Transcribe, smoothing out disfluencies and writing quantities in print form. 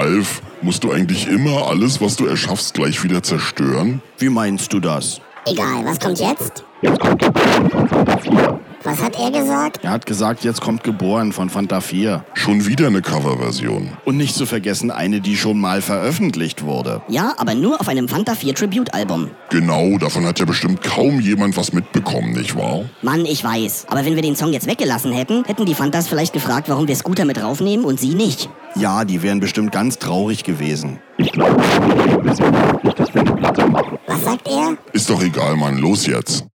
Alf, musst du eigentlich immer alles, was du erschaffst, gleich wieder zerstören? Wie meinst du das? Egal, was kommt jetzt? Jetzt kommt Geboren von Fanta 4. Was hat er gesagt? Er hat gesagt, jetzt kommt Geboren von Fanta 4. Schon wieder eine Coverversion. Und nicht zu vergessen eine, die schon mal veröffentlicht wurde. Ja, aber nur auf einem Fanta 4 Tribute-Album. Genau, davon hat ja bestimmt kaum jemand was mitbekommen, nicht wahr? Mann, ich weiß. Aber wenn wir den Song jetzt weggelassen hätten, hätten die Fantas vielleicht gefragt, warum wir Scooter mit raufnehmen und sie nicht. Ja, die wären bestimmt ganz traurig gewesen. Ich glaube, es ist wirklich, dass wir eine Platte machen. Was sagt er? Ist doch egal, Mann, los jetzt.